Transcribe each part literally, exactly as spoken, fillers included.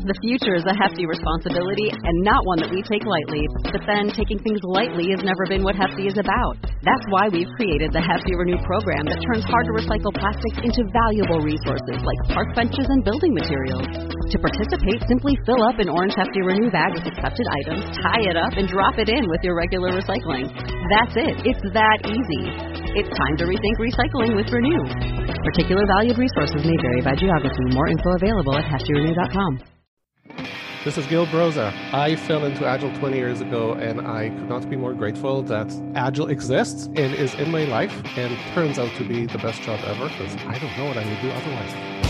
The future is a hefty responsibility and not one that we take lightly. But then taking things lightly has never been what Hefty is about. That's why we've created the Hefty Renew program that turns hard-to-recycle plastics into valuable resources like park benches and building materials. To participate, simply fill up an orange Hefty Renew bag with accepted items, tie it up, and drop it in with your regular recycling. That's it. It's that easy. It's time to rethink recycling with Renew. Particular valued resources may vary by geography. More info available at hefty renew dot com. This is Gil Broza. I fell into Agile twenty years ago, and I could not be more grateful that Agile exists and is in my life and turns out to be the best job ever, because I don't know what I would do otherwise.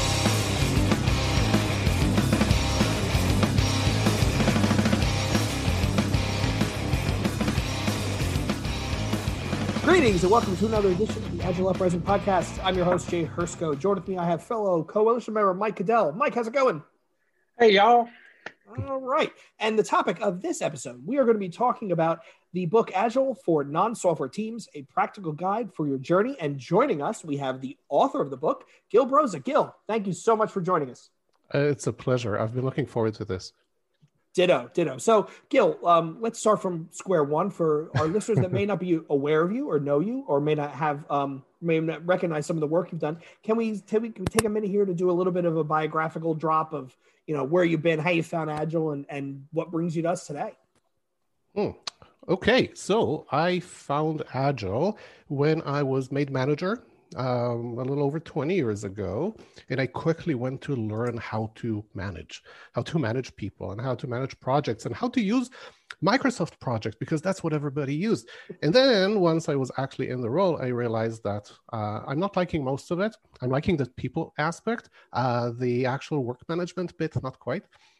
Greetings and welcome to another edition of the Agile Uprising podcast. I'm your host, Jay Hersko. Joined with me, I have fellow coalition member Mike Cadell. Mike, how's it going? Hey, y'all. All right. And the topic of this episode, we are going to be talking about the book Agile for Non-Software Teams, a practical guide for your journey. And joining us, we have the author of the book, Gil Broza. Gil, thank you so much for joining us. Uh, it's a pleasure. I've been looking forward to this. Ditto, ditto. So, Gil, um, let's start from square one for our listeners that may not be aware of you or know you or may not have, um, may not recognize some of the work you've done. Can we, can we take a minute here to do a little bit of a biographical drop of, you know, where you've been, how you found Agile, and, and what brings you to us today? Hmm. Okay, so I found Agile when I was made manager Um, a little over twenty years ago, and I quickly went to learn how to manage, how to manage people and how to manage projects and how to use Microsoft projects, because that's what everybody used. And then once I was actually in the role, I realized that uh, I'm not liking most of it. I'm liking the people aspect, uh, the actual work management bit, not quite.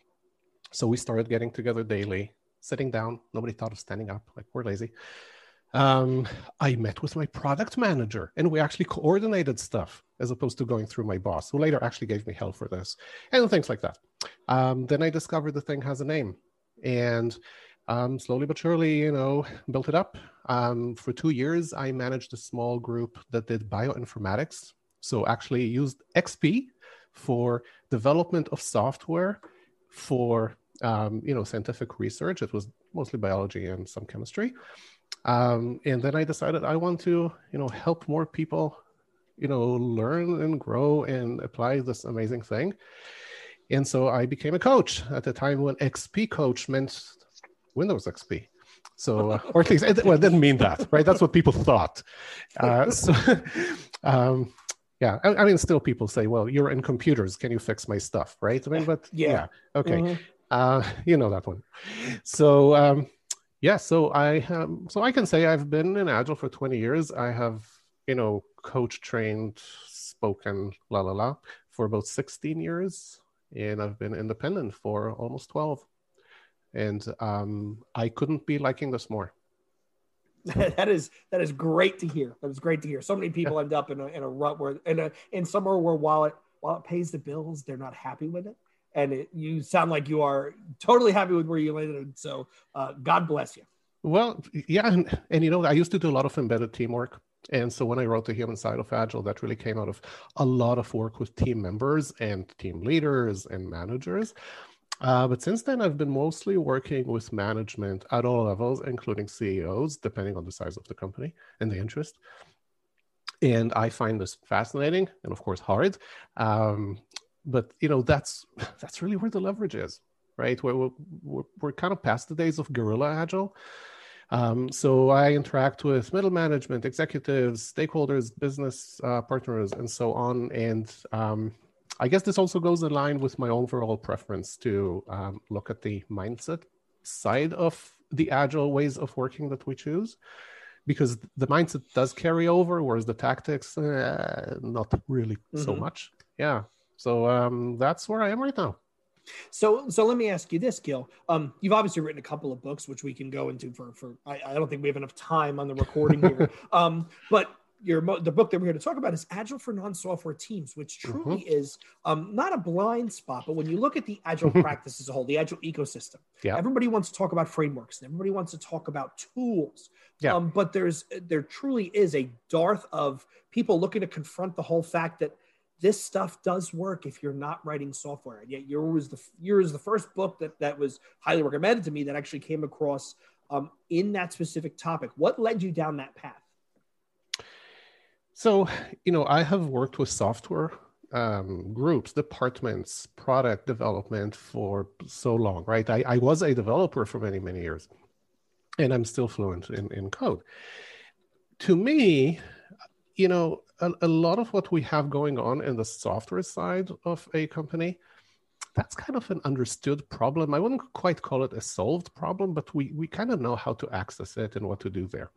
So we started getting together daily, sitting down. Nobody thought of standing up, like we're lazy. Um, I met with my product manager and we actually coordinated stuff as opposed to going through my boss, who later actually gave me hell for this and things like that. Um, then I discovered the thing has a name, and um, slowly but surely, you know, built it up. Um, for two years, I managed a small group that did bioinformatics. So actually used X P for development of software for, um, you know, scientific research. It was mostly biology and some chemistry. Um, and then I decided I want to, you know, help more people, you know, learn and grow and apply this amazing thing. And so I became a coach at the time when X P coach meant Windows X P. So, uh, or at least, it, well, it didn't mean that, right? That's what people thought. Uh, so, um, yeah, I, I mean, still people say, well, you're in computers. Can you fix my stuff, right? I mean, but yeah, yeah. Okay. Mm-hmm. Uh, you know that one. So, um, Yeah, so I um, so I can say I've been in Agile for twenty years. I have, you know, coach trained, spoken, la la la, for about sixteen years, and I've been independent for almost twelve. And um, I couldn't be liking this more. that is that is great to hear. That is great to hear. So many people yeah. end up in a in a rut where in a in somewhere where while it while it pays the bills, they're not happy with it. And it, you sound like you are totally happy with where you landed. So uh, God bless you. Well, yeah. And, and, you know, I used to do a lot of embedded teamwork. And so when I wrote The Human Side of Agile, that really came out of a lot of work with team members and team leaders and managers. Uh, but since then, I've been mostly working with management at all levels, including C E Os, depending on the size of the company and the interest. And I find this fascinating and, of course, hard. Um, But, you know, that's that's really where the leverage is, right? We're, we're, we're kind of past the days of guerrilla Agile. Um, so I interact with middle management, executives, stakeholders, business uh, partners, and so on. And um, I guess this also goes in line with my overall preference to um, look at the mindset side of the Agile ways of working that we choose, because the mindset does carry over, whereas the tactics, uh, not really mm-hmm. so much. Yeah. So um, that's where I am right now. So, so let me ask you this, Gil. Um, you've obviously written a couple of books, which we can go into for. For I, I don't think we have enough time on the recording here. um, but your the book that we're here to talk about is Agile for Non-Software Teams, which truly mm-hmm. is um, not a blind spot, but when you look at the Agile practice as a whole, the Agile ecosystem, yeah. everybody wants to talk about frameworks and everybody wants to talk about tools. Yeah. Um, but there's there truly is a dearth of people looking to confront the whole fact that this stuff does work if you're not writing software. And yet yours was the yours was the first book that that was highly recommended to me that actually came across um, in that specific topic. What led you down that path? So, you know, I have worked with software um, groups, departments, product development for so long, right? I, I was a developer for many, many years, and I'm still fluent in, in code. To me, you know, a, a lot of what we have going on in the software side of a company, that's kind of an understood problem. I wouldn't quite call it a solved problem, but we, we kind of know how to access it and what to do there.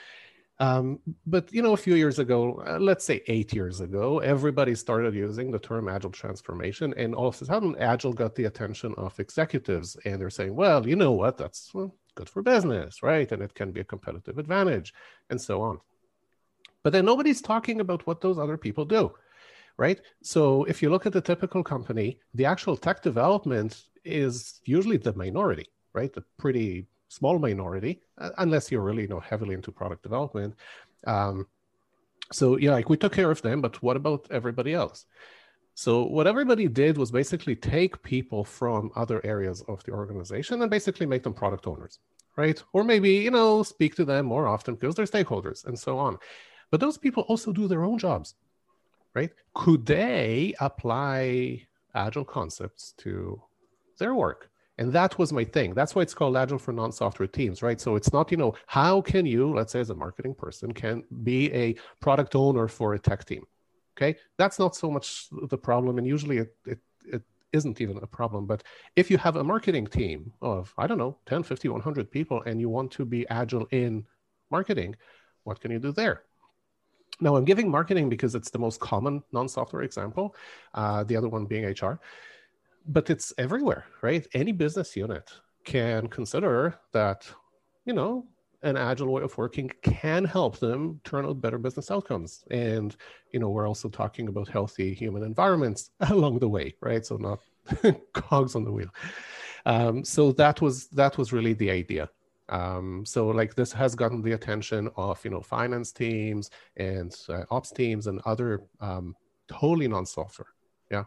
Um, but, you know, a few years ago, uh, let's say eight years ago, everybody started using the term agile transformation, and all of a sudden agile got the attention of executives, and they're saying, well, you know what, that's well, good for business, right? And it can be a competitive advantage and so on. But then nobody's talking about what those other people do, right? So if you look at the typical company, the actual tech development is usually the minority, right? The pretty small minority, uh, unless you're really, you know, heavily into product development. Um, so yeah, like we took care of them, but what about everybody else? So what everybody did was basically take people from other areas of the organization and basically make them product owners, right? Or maybe, you know, speak to them more often because they're stakeholders and so on. But those people also do their own jobs, right? Could they apply agile concepts to their work? And that was my thing. That's why it's called Agile for non-software teams, right? So it's not, you know, how can you, let's say as a marketing person, can be a product owner for a tech team, okay? That's not so much the problem, and usually it, it, it isn't even a problem. But if you have a marketing team of, I don't know, ten, fifty, one hundred people, and you want to be agile in marketing, what can you do there? Now, I'm giving marketing because it's the most common non-software example, uh, the other one being H R. But it's everywhere, right? Any business unit can consider that, you know, an agile way of working can help them turn out better business outcomes. And, you know, we're also talking about healthy human environments along the way, right? So not cogs on the wheel. Um, so that was that was really the idea. Um, so like this has gotten the attention of, you know, finance teams and uh, ops teams and other um, totally non-software. Yeah.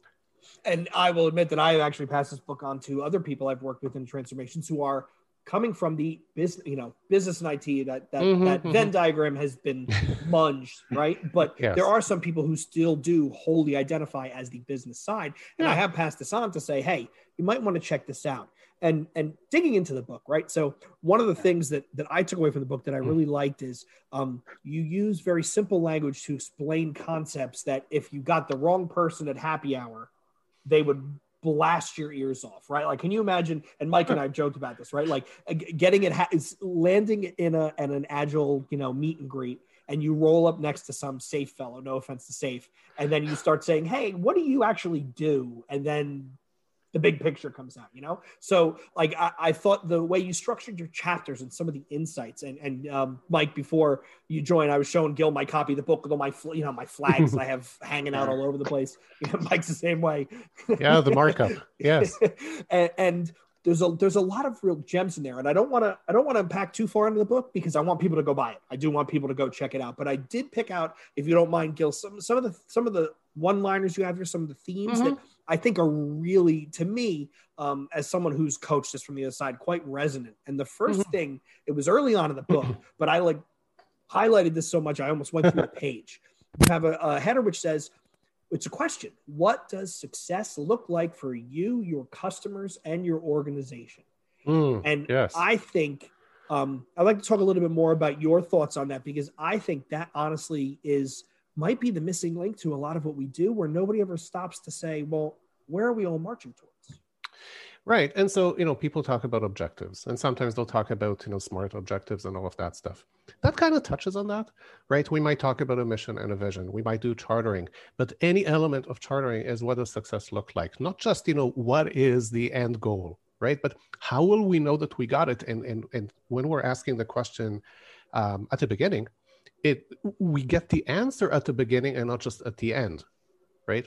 And I will admit that I have actually passed this book on to other people I've worked with in transformations who are coming from the business, you know, business and I T. That that, mm-hmm, that mm-hmm. Venn diagram has been munged, right? But yes. There are some people who still do wholly identify as the business side. And yeah. I have passed this on to say, hey, you might want to check this out. And and digging into the book, right? So one of the things that that I took away from the book that I really liked is um, you use very simple language to explain concepts that if you got the wrong person at happy hour, they would blast your ears off, right? Like, can you imagine? And Mike and I have joked about this, right? Like getting it, ha- is landing in a at an agile, you know, meet and greet, and you roll up next to some safe fellow. No offense to safe, and then you start saying, "Hey, what do you actually do?" And then the big picture comes out, you know? So like, I, I thought the way you structured your chapters and some of the insights and, and um, Mike, before you joined, I was showing Gil my copy of the book with all my, you know, my flags that I have hanging out all over the place. You know, Mike's the same way. Yeah. The markup. Yes. and, and there's a, there's a lot of real gems in there. And I don't want to, I don't want to unpack too far into the book because I want people to go buy it. I do want people to go check it out, but I did pick out, if you don't mind, Gil, some, some of the, some of the one-liners you have here, some of the themes mm-hmm. that I think are really, to me, um, as someone who's coached this from the other side, quite resonant. And the first mm-hmm. thing, it was early on in the book, but I like highlighted this so much, I almost went through the page. You have a, a header which says, it's a question. What does success look like for you, your customers, and your organization? Mm, and yes. I think um, I'd like to talk a little bit more about your thoughts on that, because I think that honestly is might be the missing link to a lot of what we do, where nobody ever stops to say, well, where are we all marching towards? Right. And so, you know, people talk about objectives, and sometimes they'll talk about, you know, SMART objectives and all of that stuff. That kind of touches on that, right? We might talk about a mission and a vision. We might do chartering, but any element of chartering is what does success look like? Not just, you know, what is the end goal, right? But how will we know that we got it? And, and, and when we're asking the question um, at the beginning, it we get the answer at the beginning and not just at the end, right?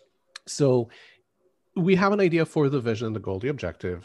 So we have an idea for the vision, the goal, the objective.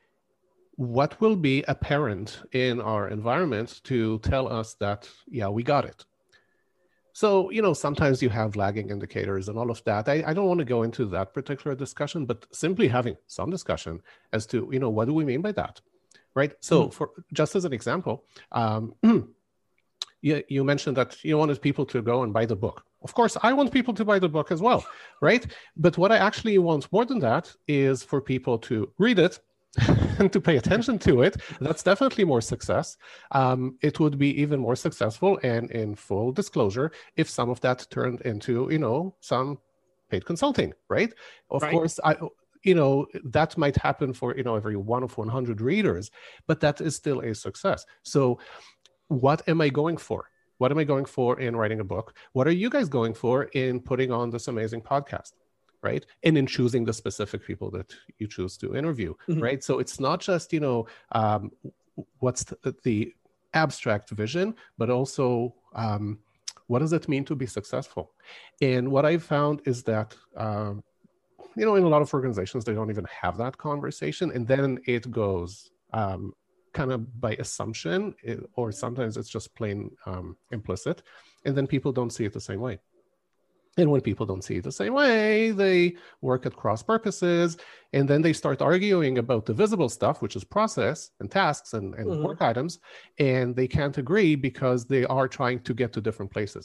What will be apparent in our environment to tell us that, yeah, we got it? So, you know, sometimes you have lagging indicators and all of that. I, I don't want to go into that particular discussion, but simply having some discussion as to, you know, what do we mean by that, right? So mm. for just as an example, um, you, you mentioned that you wanted people to go and buy the book. Of course, I want people to buy the book as well, right? But what I actually want more than that is for people to read it and to pay attention to it. That's definitely more success. Um, it would be even more successful, and in full disclosure, if some of that turned into, you know, some paid consulting, right? Of right. course, I, you know, that might happen for, you know, every one of one hundred readers, but that is still a success. So what am I going for? What am I going for in writing a book? What are you guys going for in putting on this amazing podcast? Right? And in choosing the specific people that you choose to interview, mm-hmm. right? So it's not just, you know, um, what's the, the abstract vision, but also um, what does it mean to be successful? And what I found is that, um, you know, in a lot of organizations, they don't even have that conversation. And then it goes um, kind of by assumption, it, or sometimes it's just plain um, implicit. And then people don't see it the same way. And when people don't see it the same way, they work at cross purposes, and then they start arguing about the visible stuff, which is process and tasks and, and mm-hmm. work items, and they can't agree because they are trying to get to different places.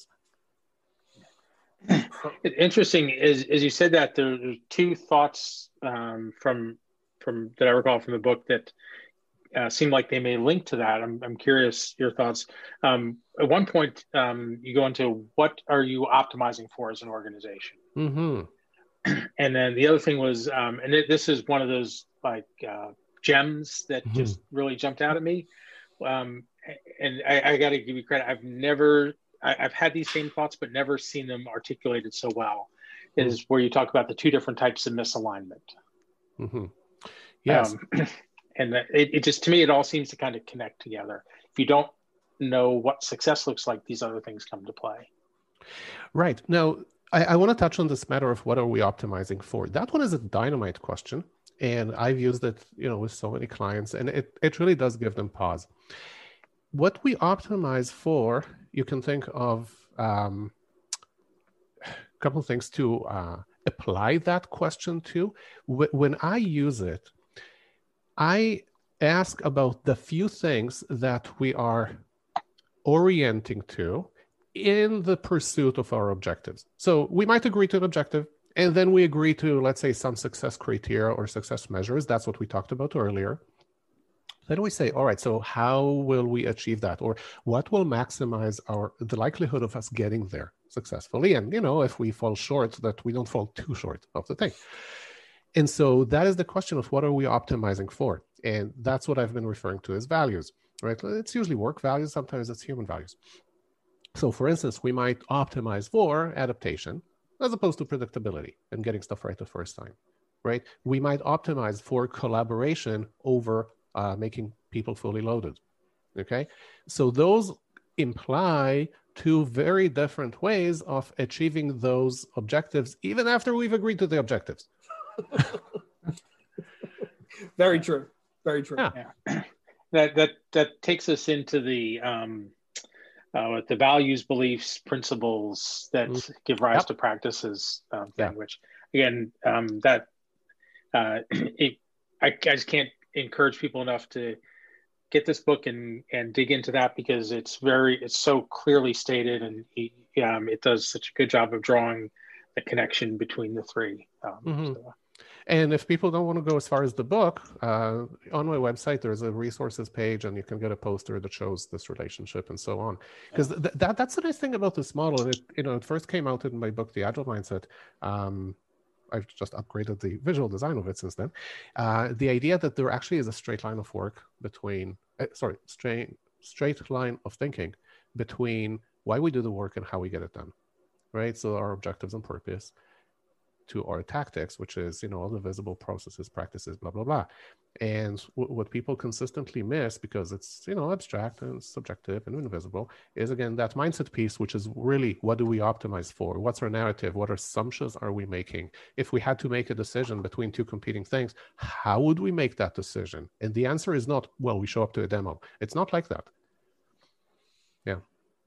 Interesting is, as you said that, there are two thoughts um, from from that I recall from the book that Uh, seem like they may link to that. I'm, I'm curious your thoughts. Um, at one point, um, you go into what are you optimizing for as an organization? Mm-hmm. And then the other thing was, um, and it, this is one of those like uh, gems that mm-hmm. just really jumped out at me. Um, and I, I got to give you credit. I've never, I, I've had these same thoughts, but never seen them articulated so well. Mm-hmm. Is where you talk about the two different types of misalignment. Mm-hmm. Yes. Um, And it, it just, to me, it all seems to kind of connect together. If you don't know what success looks like, these other things come to play. Right. Now, I, I want to touch on this matter of what are we optimizing for? That one is a dynamite question. And I've used it, you know, with so many clients, and it, it really does give them pause. What we optimize for, you can think of um, a couple of things to uh, apply that question to. When I use it, I ask about the few things that we are orienting to in the pursuit of our objectives. So we might agree to an objective, and then we agree to, let's say, some success criteria or success measures. That's what we talked about earlier. Then we say, all right, so how will we achieve that? Or what will maximize our the likelihood of us getting there successfully? And, you know, if we fall short, that we don't fall too short of the thing. And so that is the question of what are we optimizing for? And that's what I've been referring to as values, right? It's usually work values. Sometimes it's human values. So for instance, we might optimize for adaptation as opposed to predictability and getting stuff right the first time, right? We might optimize for collaboration over uh, making people fully loaded, okay? So those imply two very different ways of achieving those objectives, even after we've agreed to the objectives. Very true. Very true. Yeah. yeah. That that that takes us into the um, uh, the values, beliefs, principles that mm. give rise yep. to practices um, thing. Yeah. Which again, um, that uh, it, I, I just can't encourage people enough to get this book and and dig into that, because it's very it's so clearly stated, and he, um, it does such a good job of drawing the connection between the three. Um, mm-hmm. so. And if people don't want to go as far as the book, uh, on my website, there's a resources page, and you can get a poster that shows this relationship and so on. Because th- that that's the nice thing about this model. And it, you know, it first came out in my book, The Agile Mindset. Um, I've just upgraded the visual design of it since then. Uh, the idea that there actually is a straight line of work between, uh, sorry, straight straight line of thinking between why we do the work and how we get it done, right? So our objectives and purpose, to our tactics, which is, you know, all the visible processes, practices, blah, blah, blah. And w- what people consistently miss, because it's, you know, abstract and subjective and invisible, is, again, that mindset piece, which is really, what do we optimize for? What's our narrative? What assumptions are we making? If we had to make a decision between two competing things, how would we make that decision? And the answer is not, well, we show up to a demo. It's not like that. Yeah.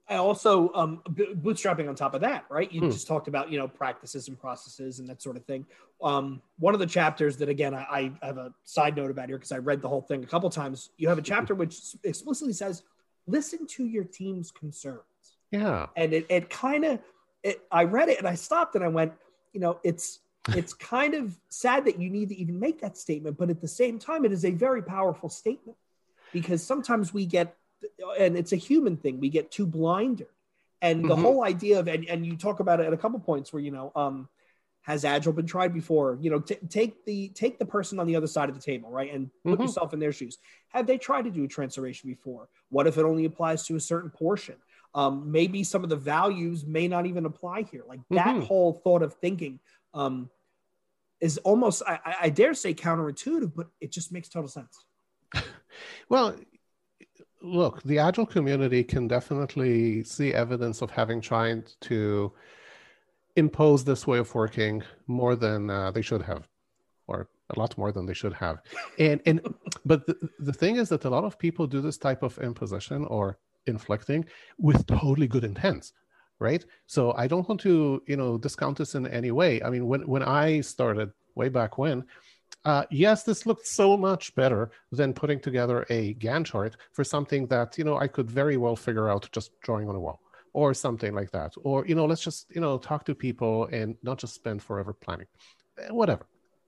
I also, um, bootstrapping on top of that, right? You Hmm. just talked about, you know, practices and processes and that sort of thing. Um, one of the chapters that, again, I, I have a side note about here because I read the whole thing a couple times. You have a chapter which explicitly says, listen to your team's concerns. Yeah. And it, it kind of, it, I read it and I stopped and I went, you know, it's, it's kind of sad that you need to even make that statement, but at the same time, it is a very powerful statement because sometimes we get, and it's a human thing, we get too blinded. And the Mhm. whole idea of, and, and you talk about it at a couple points where, you know, um, has Agile been tried before? You know, t- take the, take the person on the other side of the table, right? And put Mhm. yourself in their shoes. Have they tried to do a transformation before? What if it only applies to a certain portion? Um, maybe some of the values may not even apply here. Like that Mhm. whole thought of thinking um, is almost, I, I dare say counterintuitive, but it just makes total sense. Well, look, the Agile community can definitely see evidence of having tried to impose this way of working more than uh, they should have, or a lot more than they should have. And and but the, the thing is that a lot of people do this type of imposition or inflicting with totally good intents, right? So I don't want to, you know, discount this in any way. I mean, when when I started way back when, Uh, yes, this looked so much better than putting together a Gantt chart for something that, you know, I could very well figure out just drawing on a wall or something like that. Or, you know, let's just, you know, talk to people and not just spend forever planning, whatever.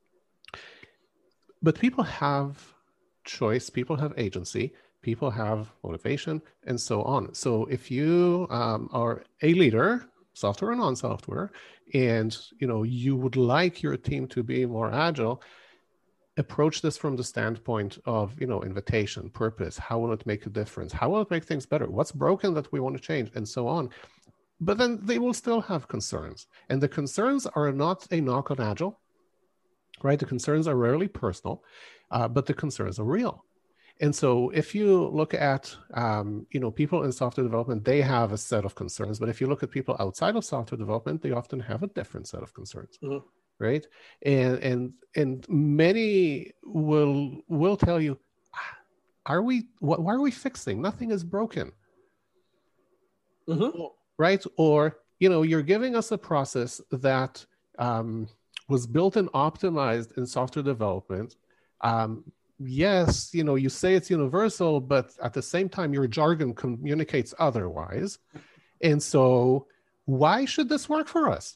But people have choice, people have agency, people have motivation, and so on. So if you um, are a leader, software or non-software, and, you know, you would like your team to be more agile, approach this from the standpoint of, you know, invitation, purpose. How will it make a difference? How will it make things better? What's broken that we want to change, and so on. But then they will still have concerns, and the concerns are not a knock on Agile, right? The concerns are rarely personal, uh, but the concerns are real. And so if you look at, um, you know, people in software development, they have a set of concerns. But if you look at people outside of software development, they often have a different set of concerns. Mm-hmm. Right, and and and many will will tell you, are we? What? Why are we fixing? Nothing is broken, mm-hmm. Right? Or, you know, you're giving us a process that um, was built and optimized in software development. Um, yes, you know, you say it's universal, but at the same time, your jargon communicates otherwise, and so why should this work for us?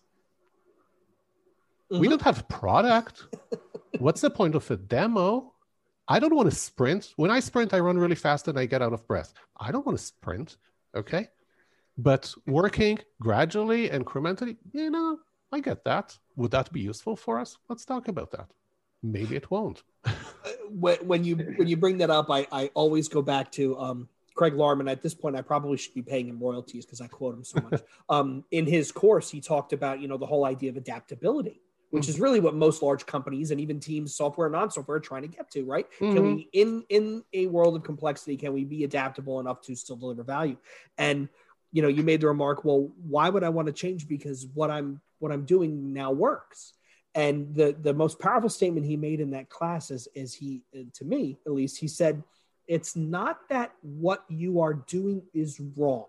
Mm-hmm. We don't have product. What's the point of a demo? I don't want to sprint. When I sprint, I run really fast and I get out of breath. I don't want to sprint, okay? But working gradually, incrementally, you know, I get that. Would that be useful for us? Let's talk about that. Maybe it won't. when, when you when you bring that up, I, I always go back to um, Craig Larman. At this point, I probably should be paying him royalties because I quote him so much. um, in his course, he talked about, you know, the whole idea of adaptability, which is really what most large companies and even teams, software and non-software, are trying to get to, right? Mm-hmm. Can we, in in a world of complexity, can we be adaptable enough to still deliver value? And, you know, you made the remark, well, why would I want to change? Because what I'm what I'm doing now works. And the the most powerful statement he made in that class is, is he, to me at least, he said, it's not that what you are doing is wrong.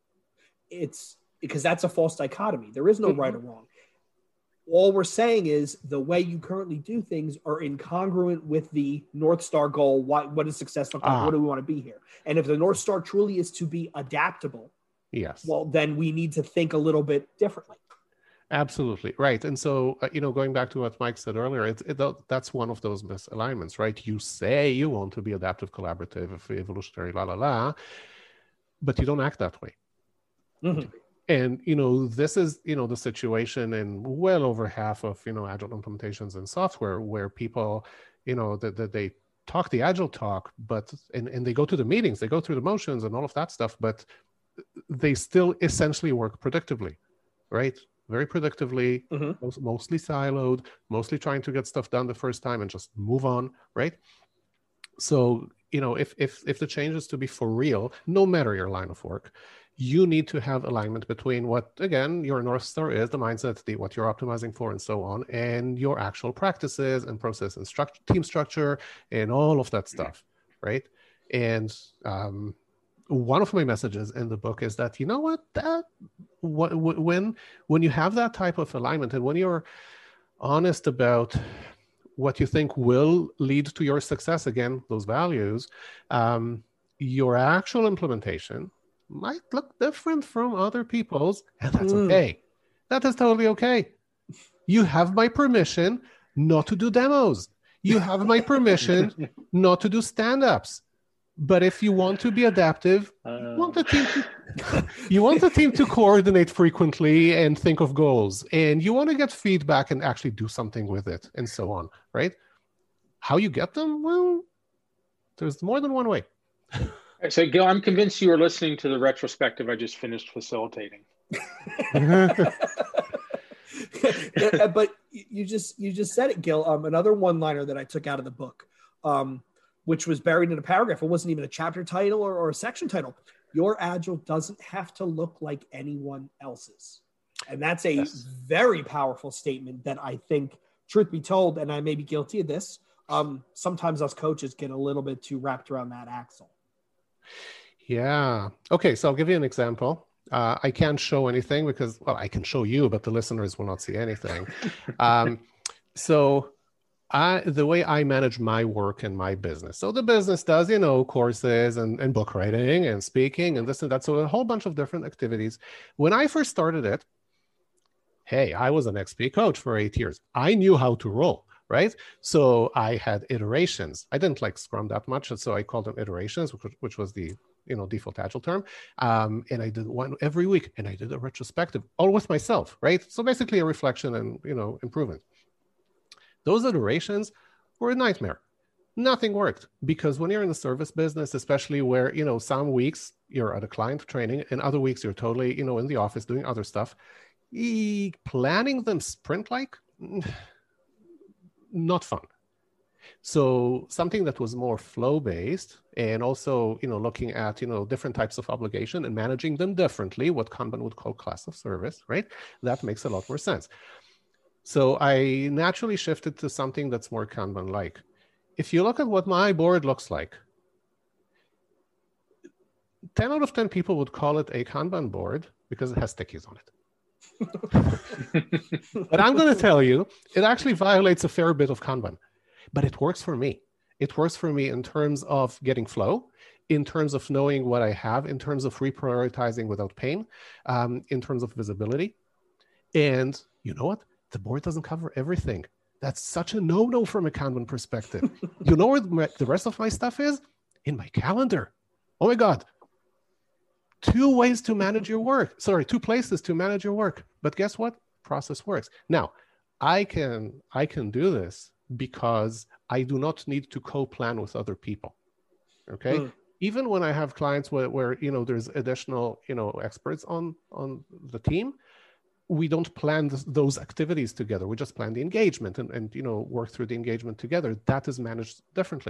It's because that's a false dichotomy. There is no mm-hmm. right or wrong. All we're saying is the way you currently do things are incongruent with the North Star goal. What, what does success look like? Ah. What do we want to be here? And if the North Star truly is to be adaptable, yes, well, then we need to think a little bit differently. Absolutely. Right. And so, uh, you know, going back to what Mike said earlier, it, it, that's one of those misalignments, right? You say you want to be adaptive, collaborative, evolutionary, la, la, la, but you don't act that way. Mm-hmm. And, you know, this is, you know, the situation in well over half of, you know, Agile implementations in software where people, you know, that, that they talk the Agile talk, but, and, and they go to the meetings, they go through the motions and all of that stuff, but they still essentially work predictably, right? Very predictably, mm-hmm. most, mostly siloed, mostly trying to get stuff done the first time and just move on, right? So, you know, if if if the change is to be for real, no matter your line of work, you need to have alignment between what, again, your North Star is, the mindset, the what you're optimizing for, and so on, and your actual practices and process and structure, team structure, and all of that stuff, right? And um, one of my messages in the book is that, you know what, that what, when when you have that type of alignment, and when you're honest about what you think will lead to your success, again, those values, um, your actual implementation might look different from other people's, and that's Mm. okay. That is totally okay. You have my permission not to do demos. You have my permission not to do stand-ups. But if you want to be adaptive, Uh, you want the team to, you want the team to coordinate frequently and think of goals, and you want to get feedback and actually do something with it, and so on, right? How you get them? Well, there's more than one way. So, Gil, I'm convinced you were listening to the retrospective I just finished facilitating. But you just you just said it, Gil. Um, another one-liner that I took out of the book, um, which was buried in a paragraph. It wasn't even a chapter title or, or a section title. Your Agile doesn't have to look like anyone else's. And that's a yes. very powerful statement that I think, truth be told, and I may be guilty of this, um, sometimes us coaches get a little bit too wrapped around that axle. Yeah. Okay, so I'll give you an example. Uh, I can't show anything because, well, I can show you, but the listeners will not see anything. um, so I, the way I manage my work and my business. So the business does, you know, courses and, and book writing and speaking and this and that. So a whole bunch of different activities. When I first started it, hey, I was an X P coach for eight years. I knew how to roll, right? So I had iterations. I didn't like Scrum that much, so I called them iterations, which, which was the you know, default Agile term. Um, and I did one every week, and I did a retrospective, all with myself, right? So basically a reflection and, you know, improvement. Those iterations were a nightmare. Nothing worked, because when you're in the service business, especially where, you know, some weeks you're at a client training and other weeks you're totally, you know, in the office doing other stuff, e- planning them sprint-like, not fun. So something that was more flow-based and also, you know, looking at, you know, different types of obligation and managing them differently, what Kanban would call class of service, right? That makes a lot more sense. So I naturally shifted to something that's more Kanban-like. If you look at what my board looks like, ten out of ten people would call it a Kanban board because it has stickies on it. But I'm going to tell you, it actually violates a fair bit of Kanban. But it works for me. It works for me in terms of getting flow, in terms of knowing what I have, in terms of reprioritizing without pain, um, in terms of visibility. And you know what? The board doesn't cover everything. That's such a no-no from a Kanban perspective. You know where the rest of my stuff is? In my calendar. Oh my God. Two ways to manage your work. Sorry, two places to manage your work. But guess what? Process works. Now, I can, I can do this because I do not need to co-plan with other people, okay? Mm. Even when I have clients where, where, you know, there's additional, you know, experts on, on the team, we don't plan th- those activities together. We just plan the engagement and, and, you know, work through the engagement together. That is managed differently.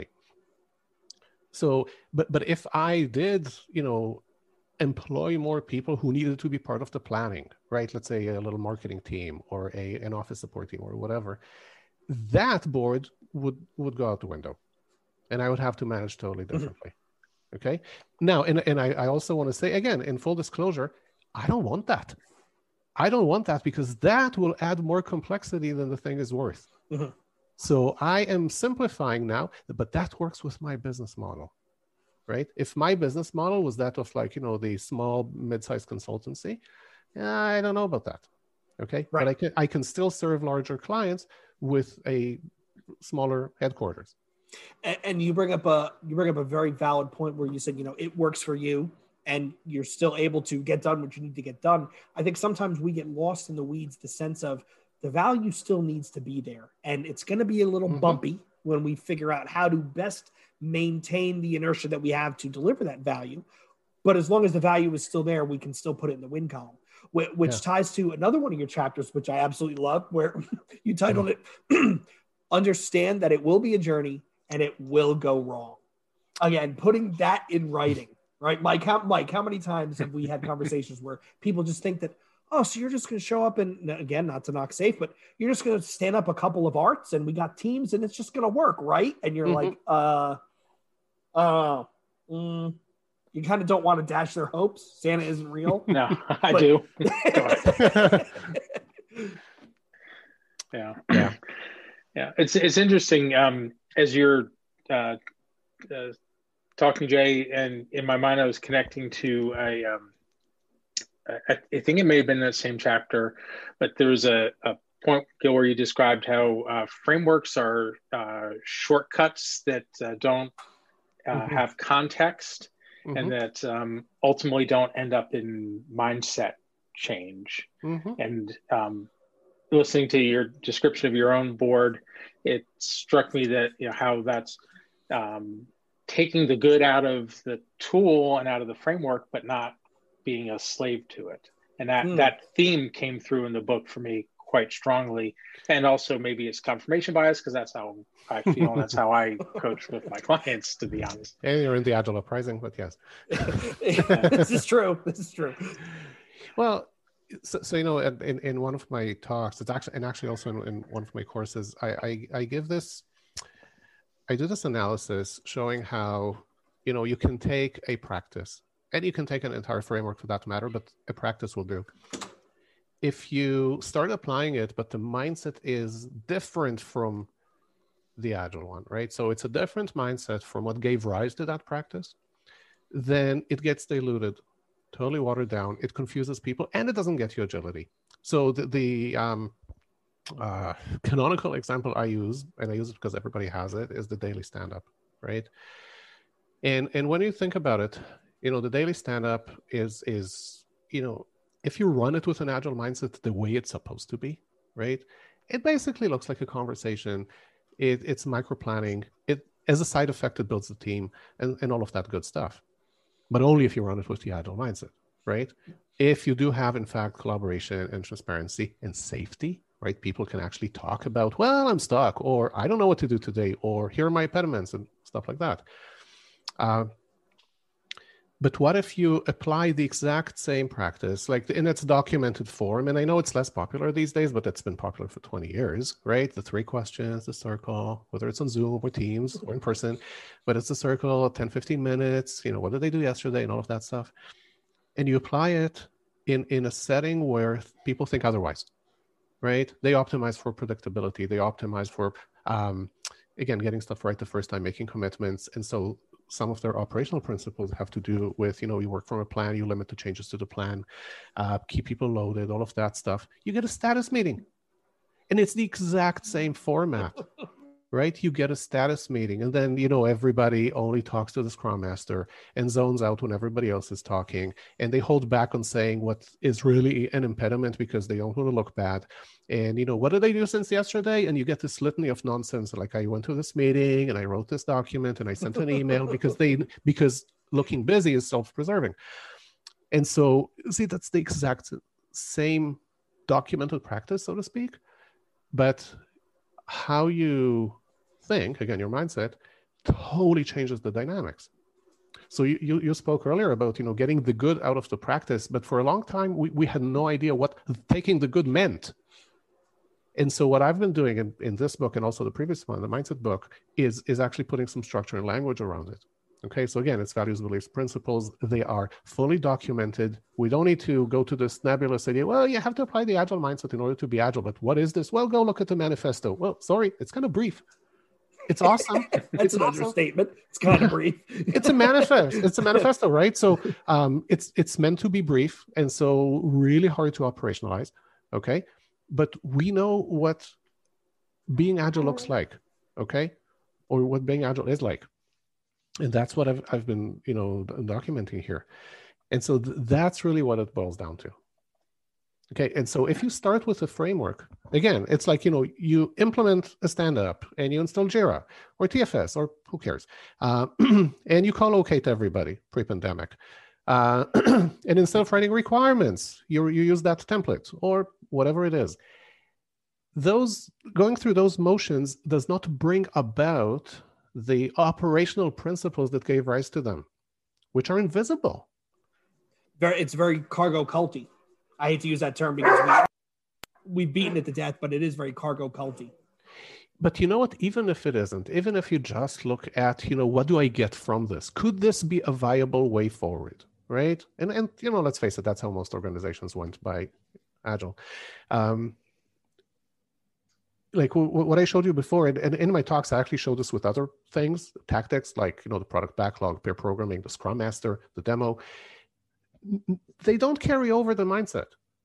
So, but, but if I did, you know, employ more people who needed to be part of the planning, right? Let's say a little marketing team or a, an office support team or whatever, that board would, would go out the window, and I would have to manage totally differently. Mm-hmm. Okay. Now, and, and I, I also want to say, again, in full disclosure, I don't want that. I don't want that because that will add more complexity than the thing is worth. Mm-hmm. So I am simplifying now, but that works with my business model, right? If my business model was that of like, you know, the small, mid-sized consultancy, I don't know about that. Okay. Right. But I can, I can still serve larger clients with a smaller headquarters. And, and you bring up a you bring up a very valid point where you said, you know, it works for you and you're still able to get done what you need to get done. I think sometimes we get lost in the weeds, the sense of the value still needs to be there. And it's going to be a little mm-hmm. bumpy when we figure out how to best maintain the inertia that we have to deliver that value. But as long as the value is still there, we can still put it in the win column. Which yeah. ties to another one of your chapters, which I absolutely love, where you titled it, Understand That It Will Be a Journey and It Will Go Wrong. Again, putting that in writing, right? Mike, how, Mike, how many times have we had conversations where people just think that, oh, so you're just going to show up and, again, not to knock safe, but you're just going to stand up a couple of arts and we got teams and it's just going to work, right? And you're mm-hmm. like, uh, uh, mm, you kind of don't want to dash their hopes. Santa isn't real. No, I but... do. yeah, yeah, yeah. It's it's interesting um, as you're uh, uh, talking, Jay, and in my mind, I was connecting to a. Um, I, I think it may have been that same chapter, but there was a, a point, Gil, where you described how uh, frameworks are uh, shortcuts that uh, don't uh, mm-hmm. have context, mm-hmm. and that um, ultimately don't end up in mindset change. Mm-hmm. And um, listening to your description of your own board, it struck me that, you know, how that's um, taking the good out of the tool and out of the framework, but not being a slave to it. And that, mm. that theme came through in the book for me quite strongly. And also maybe it's confirmation bias, because that's how I feel and that's how I coach with my clients, to be honest. And you're in the agile uprising, but yes. This is true. This is true. Well, so, so you know, in, in one of my talks, it's actually, and actually also in, in one of my courses, I, I, I give this, I do this analysis showing how, you know, you can take a practice, and you can take an entire framework for that matter, but a practice will do. If you start applying it, but the mindset is different from the agile one, right? So it's a different mindset from what gave rise to that practice, then it gets diluted, totally watered down. It confuses people, and it doesn't get you agility. So the, the um, uh, canonical example I use, and I use it because everybody has it, is the daily stand-up, right? And and when you think about it, you know, the daily stand-up is, is, you know, if you run it with an agile mindset the way it's supposed to be, right? It basically looks like a conversation. It, it's micro-planning. It, as a side effect, it builds the team and, and all of that good stuff. But only if you run it with the agile mindset, right? If you do have, in fact, collaboration and transparency and safety, right? People can actually talk about, well, I'm stuck, or I don't know what to do today, or here are my impediments and stuff like that. Uh, But what if you apply the exact same practice, like in its documented form? And I know it's less popular these days, but it's been popular for twenty years, right? The three questions, the circle, whether it's on Zoom or Teams or in person, but it's a circle, ten, fifteen minutes, you know, what did they do yesterday and all of that stuff. And you apply it in, in a setting where people think otherwise, right? They optimize for predictability. They optimize for, um, again, getting stuff right the first time, making commitments. And so some of their operational principles have to do with, you know, you work from a plan, you limit the changes to the plan, uh, keep people loaded, all of that stuff. You get a status meeting. And it's the exact same format, right? You get a status meeting, and then, you know, everybody only talks to the Scrum Master and zones out when everybody else is talking. And they hold back on saying what is really an impediment because they don't want to look bad. And, you know, what did they do since yesterday? And you get this litany of nonsense. Like, I went to this meeting and I wrote this document and I sent an email because they, because looking busy is self-preserving. And so, see, that's the exact same documented practice, so to speak. But how you think, again, your mindset, totally changes the dynamics. So you, you, you spoke earlier about, you know, getting the good out of the practice, but for a long time, we, we had no idea what taking the good meant. And so what I've been doing in, in this book and also the previous one, the mindset book, is, is actually putting some structure and language around it. Okay, so again, it's values, beliefs, principles. They are fully documented. We don't need to go to this nebulous idea, well, you have to apply the agile mindset in order to be agile, but what is this? Well, go look at the manifesto. Well, sorry, it's kind of brief. It's awesome. That's it's an awesome. understatement. It's kind of brief. It's a manifest. It's a manifesto, right? So um, it's it's meant to be brief, and so really hard to operationalize, okay? But we know what being agile looks like, okay? Or what being agile is like. And that's what I've, I've been, you know, documenting here. And so th- that's really what it boils down to. Okay, and so if you start with a framework, again, it's like, you know, you implement a stand-up and you install Jira or T F S or who cares, uh, and you co-locate everybody pre-pandemic. Uh, and instead of writing requirements, you, you use that template or whatever it is. Those, going through those motions does not bring about the operational principles that gave rise to them, which are invisible. Very, it's very cargo culty. I hate to use that term because we, we've beaten it to death, but it is very cargo culty. But you know what? Even if it isn't, even if you just look at, you know, what do I get from this? Could this be a viable way forward, right? And, and you know, let's face it, that's how most organizations went by Agile. Um, like w- w- what I showed you before, and, and in my talks, I actually showed this with other things, tactics like, you know, the product backlog, pair programming, the Scrum Master, the demo. They don't carry over the mindset.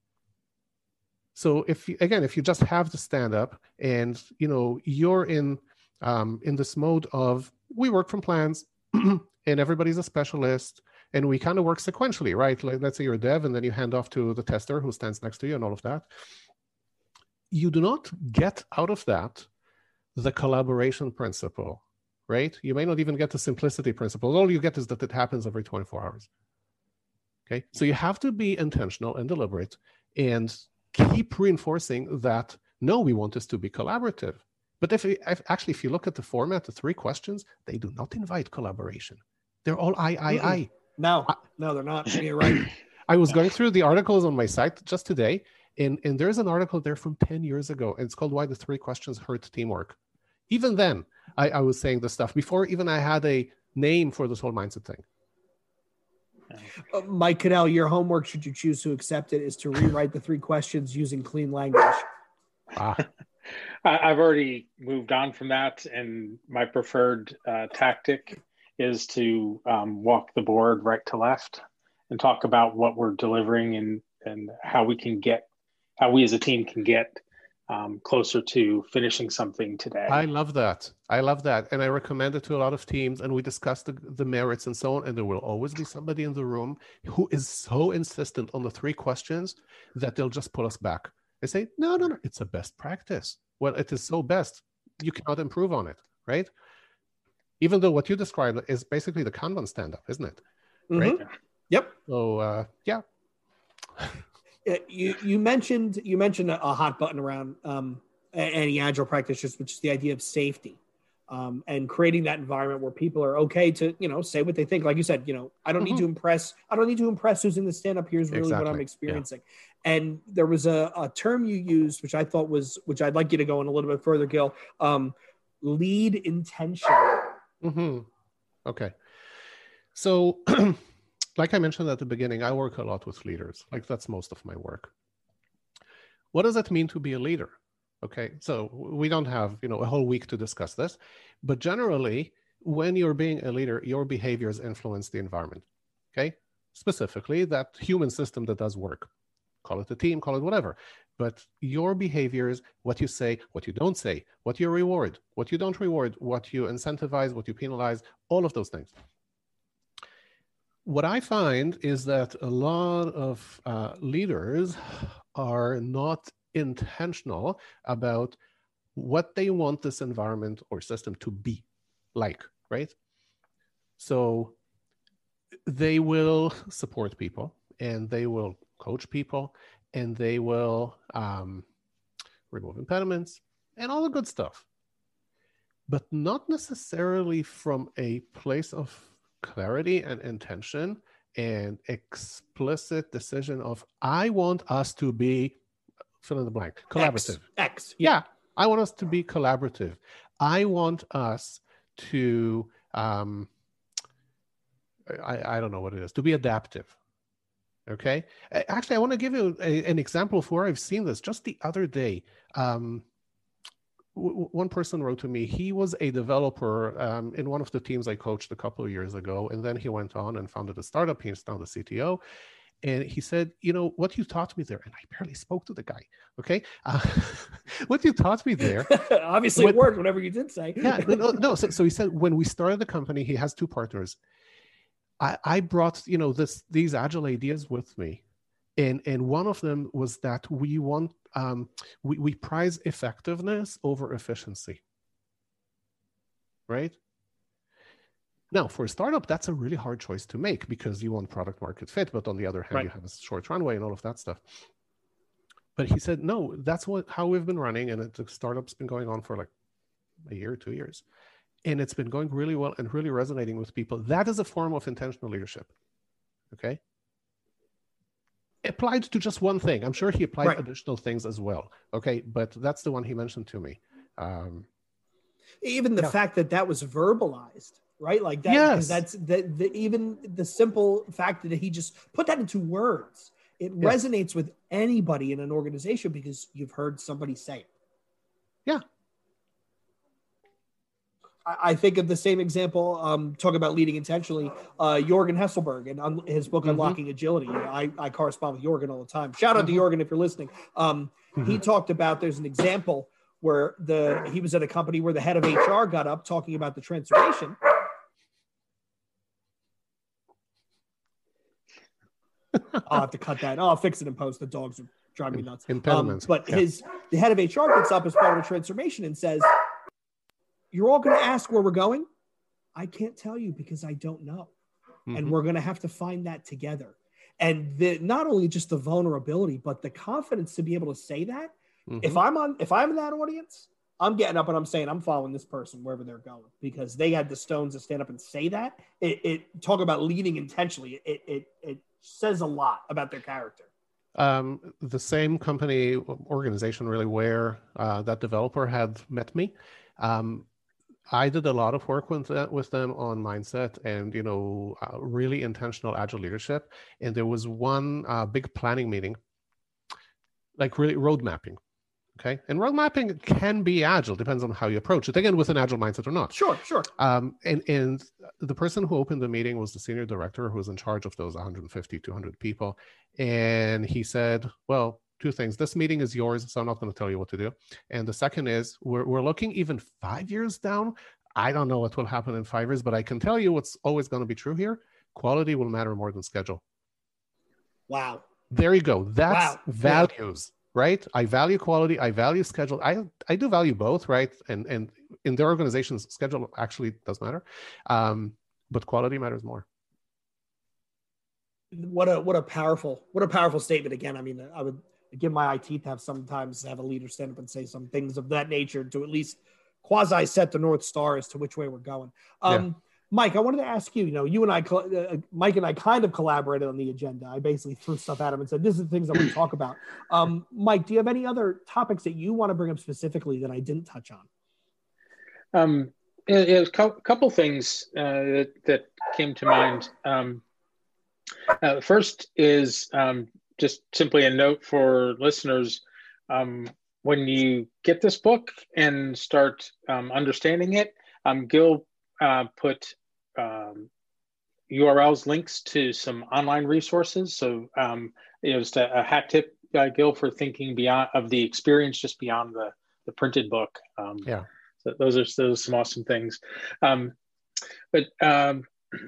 So if you, again, if you just have to stand up and, you know, you're in um, in this mode of we work from plans and everybody's a specialist and we kind of work sequentially, right? Like, let's say you're a dev and then you hand off to the tester who stands next to you and all of that. You do not get out of that the collaboration principle, right? You may not even get the simplicity principle. All you get is that it happens every twenty-four hours. Okay, so you have to be intentional and deliberate and keep reinforcing that, no, we want this to be collaborative. But if, if actually, if you look at the format, the three questions, they do not invite collaboration. They're all I, I, Mm-mm. I. No, I, no, they're not. You're right. I was going through the articles on my site just today, and, and there's an article there from ten years ago, and it's called Why the Three Questions Hurt Teamwork. Even then, I, I was saying this stuff before even I had a name for this whole mindset thing. Uh, Mike Cannell, your homework, should you choose to accept it, is to rewrite the three questions using clean language. Ah. I've already moved on from that, and my preferred uh, tactic is to um, walk the board right to left and talk about what we're delivering and, and how we can get, how we as a team can get um, closer to finishing something today. I love that. I love that. And I recommend it to a lot of teams, and we discuss the, the merits and so on. And there will always be somebody in the room who is so insistent on the three questions that they'll just pull us back. They say, no, no, no, it's a best practice. Well, it is so best. You cannot improve on it, right? Even though what you described is basically the Kanban stand-up, isn't it? Right? Mm-hmm. Yep. So, uh, yeah. You you mentioned you mentioned a, a hot button around um, any agile practitioners, which is the idea of safety, um, and creating that environment where people are okay to, you know, say what they think. Like you said, you know, I don't mm-hmm. need to impress. I don't need to impress who's in the stand up. Here's really exactly. what I'm experiencing. Yeah. And there was a, a term you used, which I thought was, which I'd like you to go in a little bit further, Gil. Um, lead intention. Mm-hmm. Okay. So. Like I mentioned at the beginning, I work a lot with leaders. Like that's most of my work. What does it mean to be a leader? Okay, so we don't have, you know, a whole week to discuss this, but generally, when you're being a leader, your behaviors influence the environment. Okay, specifically that human system that does work. Call it a team, call it whatever. But your behaviors, what you say, what you don't say, what you reward, what you don't reward, what you incentivize, what you penalize, all of those things. What I find is that a lot of uh, leaders are not intentional about what they want this environment or system to be like, right? So they will support people and they will coach people and they will um, remove impediments and all the good stuff, but not necessarily from a place of clarity and intention and explicit decision of, I want us to be, fill in the blank, collaborative. X. X. Yeah. yeah, I want us to be collaborative. I want us to, um, I, I don't know what it is, to be adaptive. Okay. Actually, I want to give you a, an example of where I've seen this. Just the other day, um, one person wrote to me. He was a developer um, in one of the teams I coached a couple of years ago. And then he went on and founded a startup. He's now the C T O. And he said, you know, what you taught me there, and I barely spoke to the guy. Okay. Uh, what you taught me there. Obviously when, it worked, whatever you did say. yeah. No, no. So, so he said, when we started the company, he has two partners. I, I brought, you know, this, these agile ideas with me. And, and one of them was that we want, um, we, we prize effectiveness over efficiency, right? Now, for a startup, that's a really hard choice to make because you want product market fit, but on the other hand, right. you have a short runway and all of that stuff. But he said, no, that's what how we've been running, and it, the startup's been going on for like a year, two years. And it's been going really well and really resonating with people. That is a form of intentional leadership, okay? Applied to just one thing. I'm sure he applied right. additional things as well. Okay, but that's the one he mentioned to me. Um, Even the Yeah. fact that that was verbalized, right? Like that, because Yes. that's the, the even the simple fact that he just put that into words, it Yeah. resonates with anybody in an organization because you've heard somebody say it. Yeah. I, I think of the same example, um, talking about leading intentionally, uh, Jorgen Hesselberg and un- his book, Mhm. Unlocking Agility. I, I correspond with Jorgen all the time. Shout out Mhm. to Jorgen if you're listening. Um, He talked about, there's an example where the he was at a company where the head of H R got up talking about the transformation. I'll have to cut that. I'll fix it in post. The dogs are driving me nuts. Um, Impediments. but Yeah. his the head of H R gets up as part of the transformation and says, "You're all going to ask where we're going. I can't tell you because I don't know, Mhm. and we're going to have to find that together." And the not only just the vulnerability, but the confidence to be able to say that. Mhm. If I'm on, if I'm in that audience, I'm getting up and I'm saying I'm following this person wherever they're going because they had the stones to stand up and say that. It, it talk about leading intentionally. It it it says a lot about their character. Um, the same company organization really where uh, that developer had met me. Um, I did a lot of work with that, with them on mindset and you know uh, really intentional agile leadership. And there was one uh, big planning meeting, like really road mapping. Okay, and road mapping can be agile, depends on how you approach it. Again, with an agile mindset or not. Sure, sure. Um, and and the person who opened the meeting was the senior director who was in charge of those one hundred fifty, two hundred people. And he said, well, two things. This meeting is yours, so I'm not going to tell you what to do. And the second is we're, we're looking even five years down. I don't know what will happen in five years, but I can tell you what's always going to be true here. Quality will matter more than schedule. Wow. There you go. That's Wow. values. Right? I value quality. I value schedule. I I do value both, right? And and in their organizations, schedule actually does matter, um, but quality matters more. What a what a powerful what a powerful statement. Again, I mean, I would give my eye teeth to have sometimes have a leader stand up and say some things of that nature to at least quasi set the North Star as to which way we're going. Um, Yeah. Mike, I wanted to ask you, you know, you and I, uh, Mike and I kind of collaborated on the agenda. I basically threw stuff at him and said, this is the things I want to talk about. Um, Mike, do you have any other topics that you want to bring up specifically that I didn't touch on? Um, a couple things uh, that, that came to mind. Um, uh, first is um, just simply a note for listeners. Um, when you get this book and start um, understanding it, um, Gil uh, put um, U R Ls, links to some online resources. So um, you know, just a, a hat tip, uh, Gil, for thinking beyond of the experience, just beyond the the printed book. Um, Yeah. So those are those are some awesome things. Um, but um,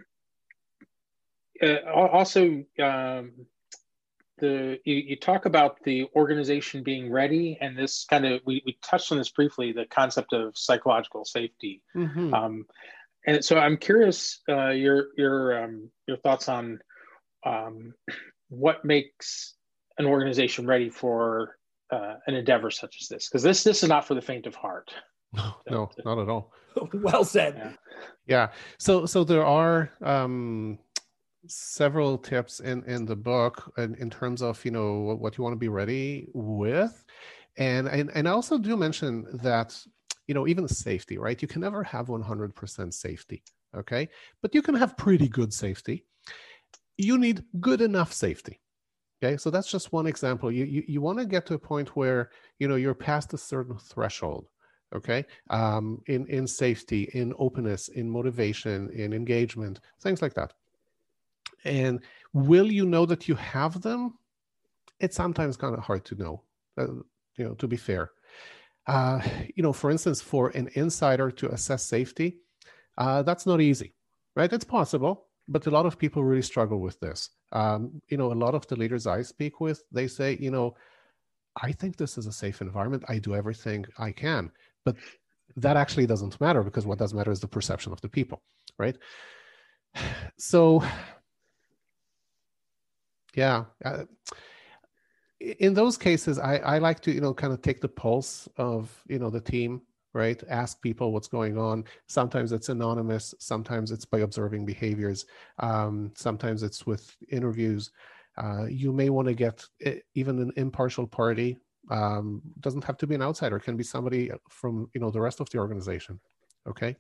uh, also, um, the you, you talk about the organization being ready, and this kind of we, we touched on this briefly, the concept of psychological safety. Mm-hmm. Um, and so I'm curious uh, your your um, your thoughts on um, what makes an organization ready for uh, an endeavor such as this, because this this is not for the faint of heart. No, no, not at all. Well said. Yeah. Yeah. So so there are um, several tips in in the book in, in terms of you know what you want to be ready with, and and and I also do mention that you know even safety, right? You can never have one hundred percent safety, okay? But you can have pretty good safety. You need good enough safety. Okay, so that's just one example. You you, you want to get to a point where you know you're past a certain threshold. Okay, um, in in safety, in openness, in motivation, in engagement, things like that. And will you know that you have them? It's sometimes kind of hard to know. Uh, you know, to be fair, uh, you know, for instance, for an insider to assess safety, uh, that's not easy, right? It's possible, but a lot of people really struggle with this. Um, you know, a lot of the leaders I speak with, they say, you know, I think this is a safe environment. I do everything I can. But that actually doesn't matter, because what does matter is the perception of the people, right? So, yeah, uh, in those cases, I, I like to, you know, kind of take the pulse of, you know, the team, right? Ask people what's going on. Sometimes it's anonymous. Sometimes it's by observing behaviors. Um, sometimes it's with interviews. Uh, you may want to get even an impartial party Um, doesn't have to be an outsider. It can be somebody from, you know, the rest of the organization. Okay.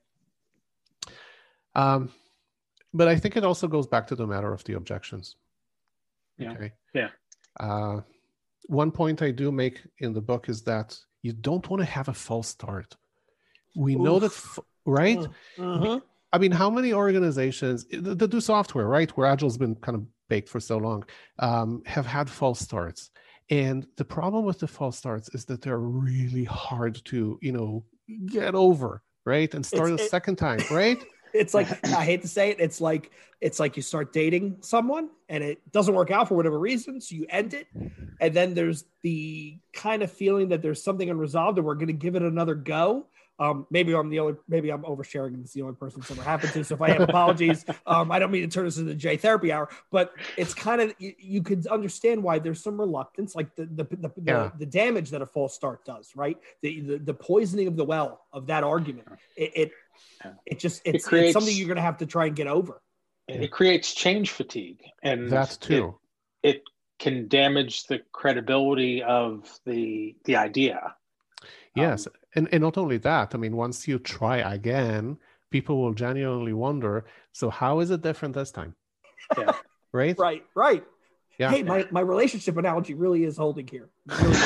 Um, but I think it also goes back to the matter of the objections. Yeah. Okay. Yeah. Uh, one point I do make in the book is that you don't want to have a false start. We Oof. know that, right? Uh-huh. I mean, how many organizations that do software, right, where Agile's been kind of baked for so long, um, have had false starts. And the problem with the false starts is that they're really hard to, you know, get over, right? And start it's, a it, second time, right? It's like, I hate to say it, it's like it's like you start dating someone and it doesn't work out for whatever reason, so you end it. And then there's the kind of feeling that there's something unresolved and we're going to give it another go. Um, maybe I'm the only, maybe I'm oversharing and it's the only person it's ever happened to. So if I have apologies, um, I don't mean to turn this into the J therapy hour, but it's kind of, you, you could understand why there's some reluctance, like the, the, the, yeah. the, the damage that a false start does, right? The, the, the poisoning of the well of that argument. It, it, it just, it's, it creates, it's something you're going to have to try and get over. It creates change fatigue, and that too. It, it can damage the credibility of the, the idea. Yes. Um, and, and not only that, I mean, once you try again, people will genuinely wonder, so how is it different this time? Yeah. Right? Right, right. Yeah. Hey, my, my relationship analogy really is holding here. Really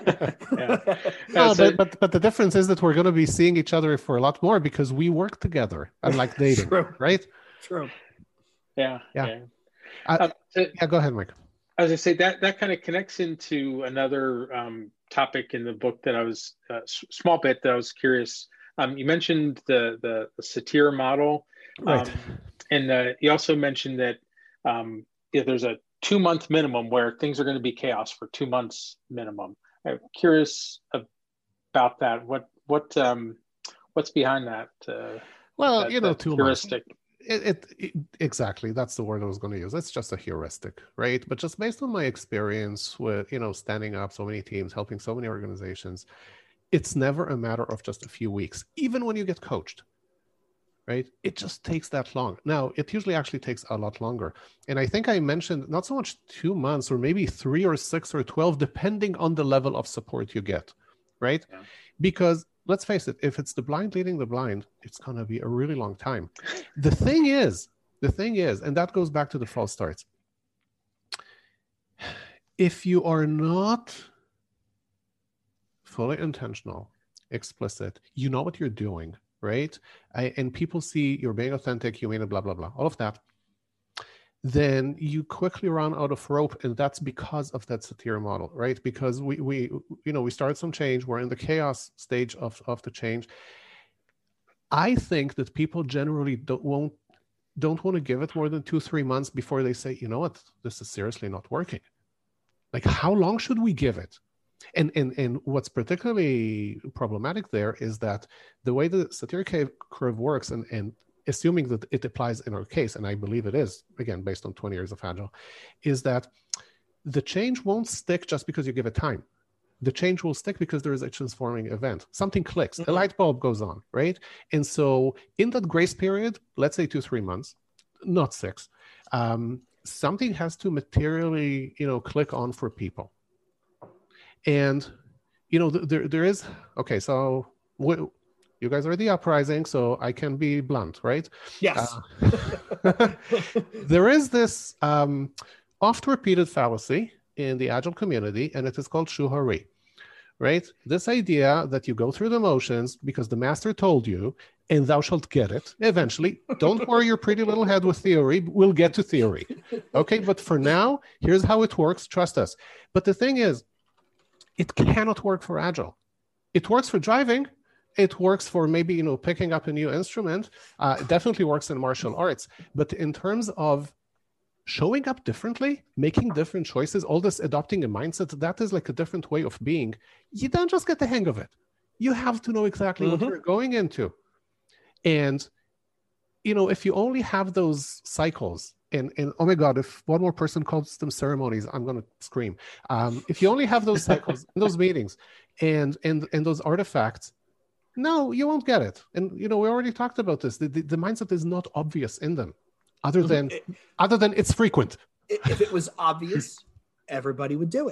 yeah. No, so, but, but but the difference is that we're going to be seeing each other for a lot more because we work together, unlike dating, True. right? True. Yeah. Yeah. Yeah. Uh, um, so, yeah, go ahead, Mike. I was going to say that that kind of connects into another um, topic in the book that I was a uh, small bit that I was curious. Um, you mentioned the the, the satir model, right? Um, and uh, you also mentioned that um, if there's a two month minimum where things are going to be chaos for two months minimum. I'm curious about that. What what um, what's behind that? Uh, well, that, you know, that two heuristic. months. It, it, it exactly, that's the word I was going to use. It's just a heuristic, right? But just based on my experience with, you know, standing up so many teams, helping so many organizations, it's never a matter of just a few weeks, even when you get coached, right? It just takes that long. Now, it usually actually takes a lot longer. And I think I mentioned not so much two months or maybe three or six or twelve, depending on the level of support you get, right? Yeah. Because let's face it, if it's the blind leading the blind, it's going to be a really long time. The thing is, the thing is, and that goes back to the false starts. If you are not fully intentional, explicit, you know what you're doing, right? I, and people see you're being authentic, you mean it, blah, blah, blah, all of that. Then you quickly run out of rope, and that's because of that satir model, right? Because we, we, you know, we start some change. We're in the chaos stage of, of the change. I think that people generally don't won't don't want to give it more than two, three months before they say, you know what, this is seriously not working. Like, how long should we give it? And and and what's particularly problematic there is that the way the satir curve works, and and assuming that it applies in our case, and I believe it is, again, based on twenty years of Agile, is that the change won't stick just because you give it time. The change will stick because there is a transforming event. Something clicks, mm-hmm. a light bulb goes on, right? And so in that grace period, let's say two, three months, not six, um, something has to materially, you know, click on for people. And, you know, there there is, okay, so... We, you guys are the uprising, so I can be blunt, right? Yes. Uh, there is this um, oft-repeated fallacy in the Agile community, and it is called shuhari, right? This idea that you go through the motions because the master told you, and thou shalt get it eventually. Don't worry your pretty little head with theory. We'll get to theory. Okay, but for now, here's how it works. Trust us. But the thing is, it cannot work for Agile. It works for driving. It works for maybe, you know, picking up a new instrument. Uh, it definitely works in martial arts. But in terms of showing up differently, making different choices, all this adopting a mindset, that is like a different way of being. You don't just get the hang of it. You have to know exactly mm-hmm. what you're going into. And, you know, if you only have those cycles, and, and oh my God, if one more person calls them ceremonies, I'm going to scream. Um, if you only have those cycles, those meetings, and, and, and those artifacts, no, you won't get it. And, you know, we already talked about this. The, the, the mindset is not obvious in them, other than, it, other than it's frequent. If it was obvious, everybody would do it.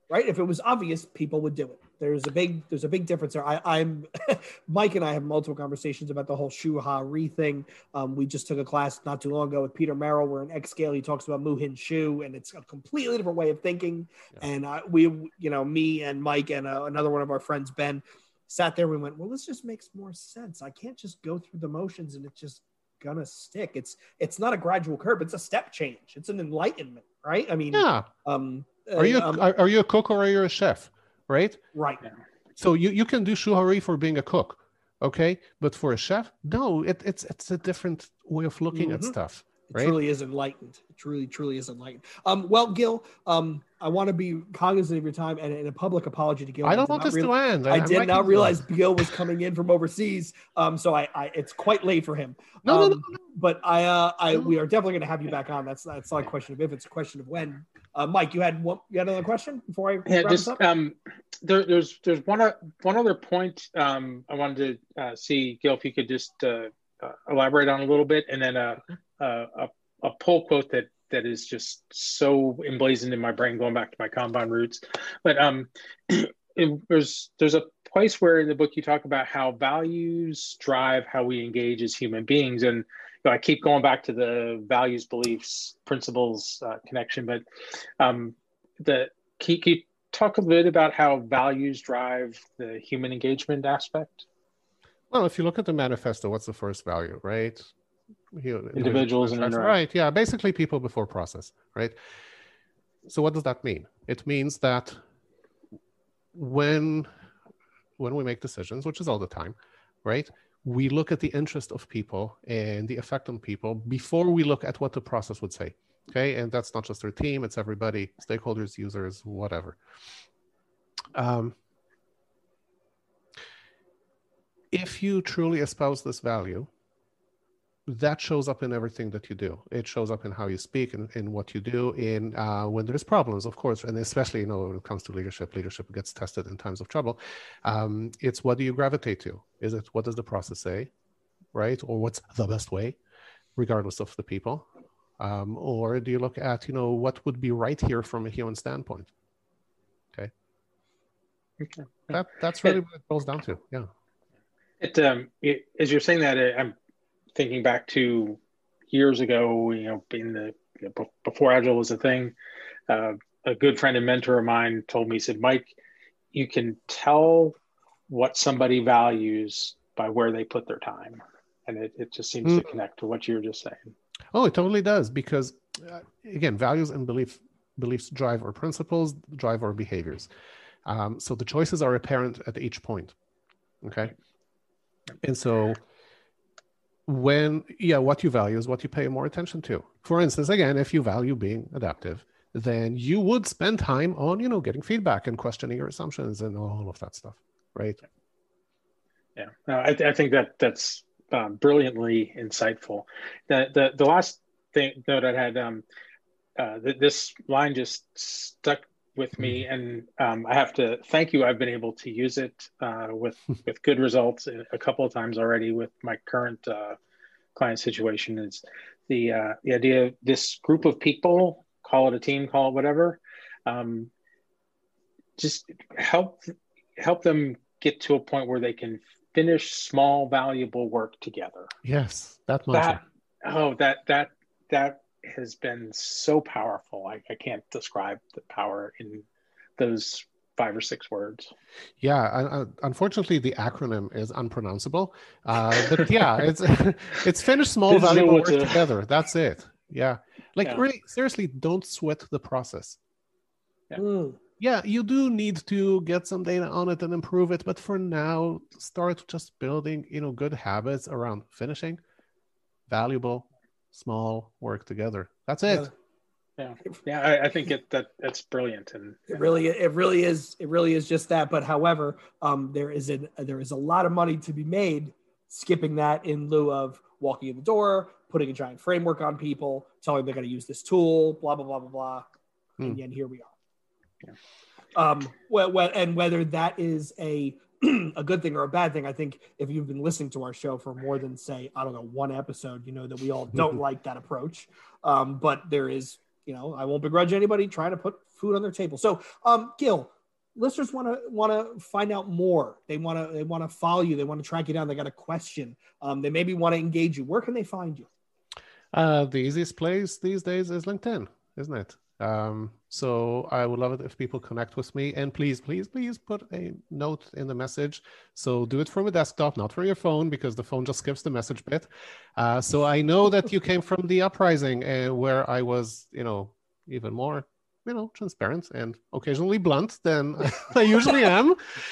right? If it was obvious, people would do it. There's a big, there's a big difference there. I, I'm, Mike and I have multiple conversations about the whole Shu Ha Ri thing. Um, we just took a class not too long ago with Peter Merrill, where in X Scale he talks about Mu Hin Shu, and it's a completely different way of thinking. Yeah. And uh, we, you know, me and Mike and uh, another one of our friends, Ben, sat there. We went, well, this just makes more sense. I can't just go through the motions and it's just gonna stick. It's it's not a gradual curve. It's a step change. It's an enlightenment, right? I mean, yeah. Um, are you um, are, are you a cook or are you a chef? Right? Right. So you, you can do Shu Ha Ri for being a cook, okay? But for a chef, no, it, it's it's a different way of looking mm-hmm. at stuff. Right? It truly is enlightened. It truly, truly is enlightened. Um, well, Gil, um, I want to be cognizant of your time and, and a public apology to Gil. I don't I want this re- to end. I, I did not realize Gil was coming in from overseas, um, so I, I it's quite late for him. No, um, no, no, no. But I, uh, I, we are definitely going to have you back on. That's that's not a question of if; it's a question of when. Uh, Mike, you had one, you had another question before I yeah, wrap just this up? um, there, there's there's one uh, one other point um, I wanted to uh, see, Gil, if you could just uh, uh, elaborate on a little bit, and then a a, a, a pull quote that that is just so emblazoned in my brain, going back to my Kanban roots. But um, it, there's there's a place where in the book you talk about how values drive how we engage as human beings, and you know, I keep going back to the values, beliefs, principles uh, connection. But um, the can you, can you talk a bit about how values drive the human engagement aspect? Well, if you look at the manifesto, what's the first value, right? You, individuals and interaction. Right, yeah, basically people before process, right? So what does that mean? It means that when when we make decisions, which is all the time, right, we look at the interest of people and the effect on people before we look at what the process would say, okay? And that's not just our team, it's everybody, stakeholders, users, whatever. Um, if you truly espouse this value, that shows up in everything that you do. It shows up in how you speak and in what you do, in uh, when there's problems, of course, and especially, you know, when it comes to leadership, leadership gets tested in times of trouble. Um, it's what do you gravitate to? Is it what does the process say, right? Or what's the best way, regardless of the people? Um, or do you look at, you know, what would be right here from a human standpoint? Okay. Okay. That that's really it, what it boils down to. Yeah. It um it, as you're saying that, it, I'm thinking back to years ago, you know, in the you know, before Agile was a thing, uh, a good friend and mentor of mine told me, he said, Mike, you can tell what somebody values by where they put their time. And it, it just seems mm. to connect to what you were just saying. Oh, it totally does. Because uh, again, values and belief, beliefs drive our principles, drive our behaviors. Um, so the choices are apparent at each point. Okay. And so when, yeah, what you value is what you pay more attention to. For instance, again, if you value being adaptive, then you would spend time on, you know, getting feedback and questioning your assumptions and all of that stuff, right? Yeah, no, I, I think that that's um, brilliantly insightful. The, the the last thing note I had, um, uh, th- this line just stuck with me, and um, I have to thank you. I've been able to use it uh, with with good results a couple of times already with my current uh, client situation. Is the uh, the idea of this group of people, call it a team, call it whatever, um, just help help them get to a point where they can finish small, valuable work together. Yes, that much. That, oh, that that that. has been so powerful. I, I can't describe the power in those five or six words. Yeah, uh, unfortunately, the acronym is unpronounceable. Uh, but yeah, it's it's finish small, valuable work to... together. That's it. Yeah, like yeah. really, seriously, don't sweat the process. Yeah. Mm. Yeah, you do need to get some data on it and improve it, but for now, start just building, you know, good habits around finishing valuable small work together. That's it. Yeah, yeah. I, I think it that that's brilliant, and it really, it really is, it really is just that. But however, um, there is a there is a lot of money to be made skipping that in lieu of walking in the door, putting a giant framework on people, telling them they're going to use this tool, blah blah blah blah blah, hmm. and then here we are. Yeah. Um, well, well, and whether that is a a good thing or a bad thing, I think if you've been listening to our show for more than, say, I don't know, one episode, you know that we all don't like that approach. Um, but there is, you know, I won't begrudge anybody trying to put food on their table. So, um, Gil, listeners want to want to find out more. They want to they want to follow you. They want to track you down. They got a question. Um, they maybe want to engage you. Where can they find you? Uh, the easiest place these days is LinkedIn, isn't it? Um, so I would love it if people connect with me, and please, please, please put a note in the message. So do it from a desktop, not from your phone, because the phone just skips the message bit. Uh, so I know that you came from the uprising, uh, where I was, you know, even more, you know, transparent and occasionally blunt than I usually am.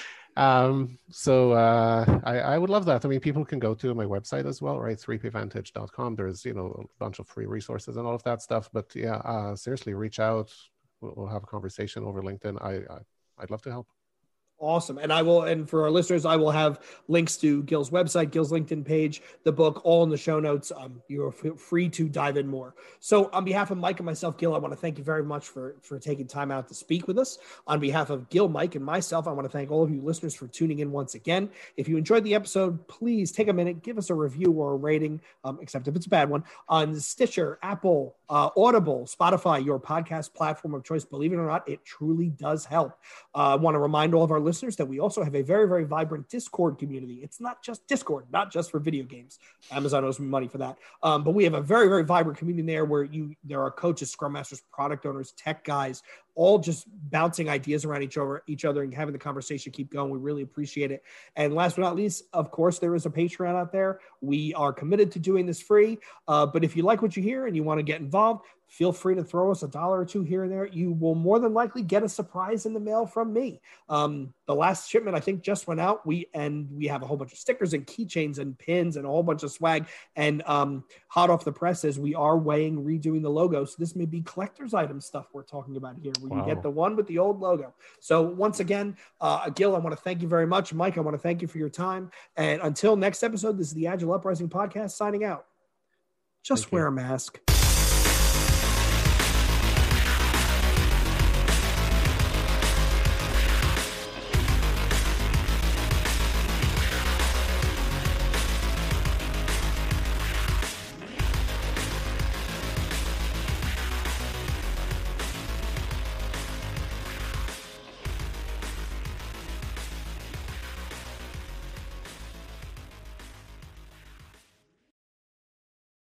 Um, so uh, I, I would love that. I mean, people can go to my website as well, right? three p vantage dot com. There's, you know, a bunch of free resources and all of that stuff. But yeah, uh, seriously, reach out. We'll, we'll have a conversation over LinkedIn. I, I, I'd love to help. Awesome. And I will, and for our listeners, I will have links to Gil's website, Gil's LinkedIn page, the book, all in the show notes. Um, you're f- free to dive in more. So on behalf of Mike and myself, Gil, I want to thank you very much for, for taking time out to speak with us. On behalf of Gil, Mike, and myself, I want to thank all of you listeners for tuning in once again. If you enjoyed the episode, please take a minute, give us a review or a rating, um, except if it's a bad one, on Stitcher, Apple, uh, Audible, Spotify, your podcast platform of choice. Believe it or not, it truly does help. Uh, I want to remind all of our listeners that we also have a very, very vibrant Discord community. It's not just Discord, not just for video games. Amazon owes me money for that. Um, but we have a very, very vibrant community there where you there are coaches, scrum masters, product owners, tech guys, all just bouncing ideas around each other, each other and having the conversation keep going. We really appreciate it. And last but not least, of course, there is a Patreon out there. We are committed to doing this free. Uh, but if you like what you hear and you want to get involved, feel free to throw us a dollar or two here and there. You will more than likely get a surprise in the mail from me. Um, the last shipment, I think, just went out. We and we have a whole bunch of stickers and keychains and pins and a whole bunch of swag. And um, hot off the press is we are weighing redoing the logo. So this may be collector's item stuff we're talking about here, where wow. you get the one with the old logo. So once again, uh, Gil, I want to thank you very much. Mike, I want to thank you for your time. And until next episode, this is the Agile Uprising Podcast signing out. Just thank wear you. a mask.